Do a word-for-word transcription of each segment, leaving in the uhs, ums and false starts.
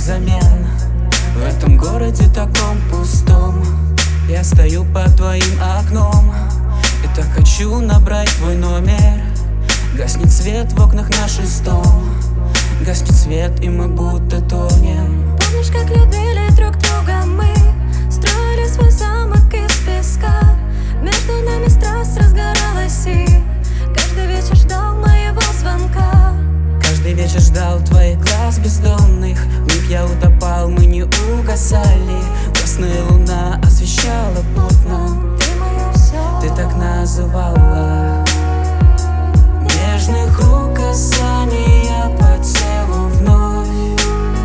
взамен. В этом городе таком пустом я стою под твоим окном и так хочу набрать твой номер. Гаснет свет в окнах на шестом, гаснет свет, и мы будто тонем. Помнишь, как любили друг друга мы? Строили свой замок из песка. Между нами страсть разгоралась, и каждый вечер ждал моего звонка. Каждый вечер ждал твоих глаз бездонных. В них я утопал, мы не угасали. Красная луна освещала путь нам. Ты мое все. Ты так называла. Нежных рук касания по телу вновь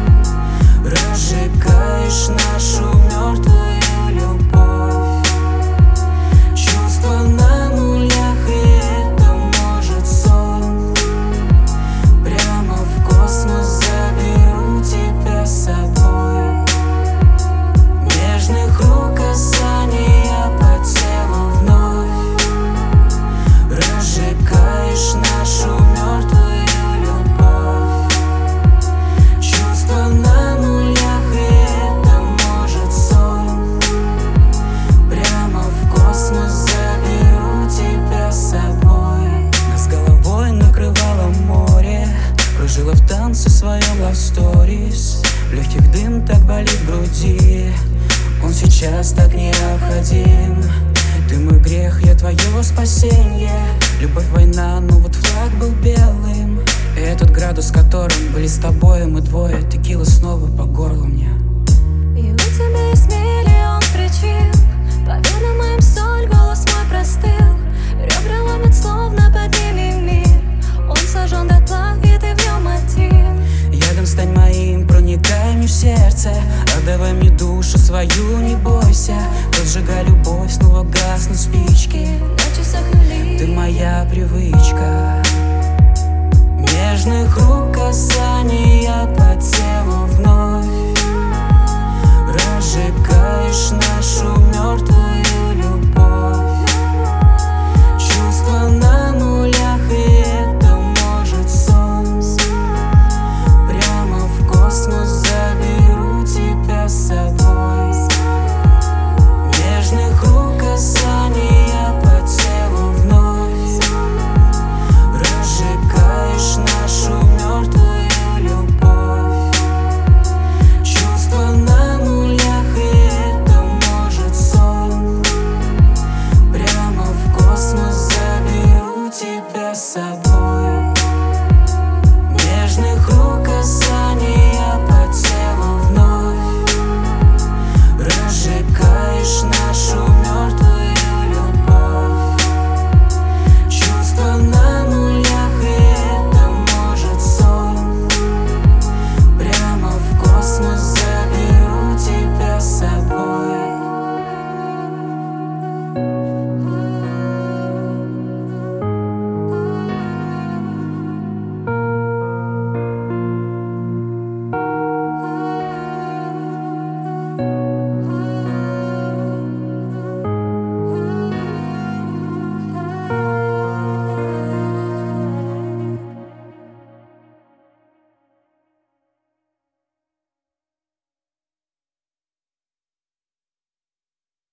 разжигаешь нашу мертвую любовь. Чувства на нулях, и это может сон. Прямо в космос заберу тебя с собой. Нежных рук касания по телу вновь разжигаешь нашу мертвую любовь. Чувства на нулях, и это может сон. Прямо в космос заберу тебя с собой. Нас головой накрывало море, кружила в танце в своем love stories. В легких дым так болит в груди, он сейчас так необходим. Ты мой грех, я твое спасенье. Любовь, война, ну вот флаг был белым. И этот градус, в котором были с тобой мы двое. Текила снова по горлу мне. И у тебя есть миллион причин. По венам моим соль, голос мой простыл. Ребра ломят, словно под ними мир. Он сожжен дотла, и ты в нем один. Ядом стань моим, проникай мне в сердце. Отдавай мне душу свою, не бойся. Разжигай любовь, снова гаснут спички. На часах нули. Ты моя привычка. Нежных рук касания по телу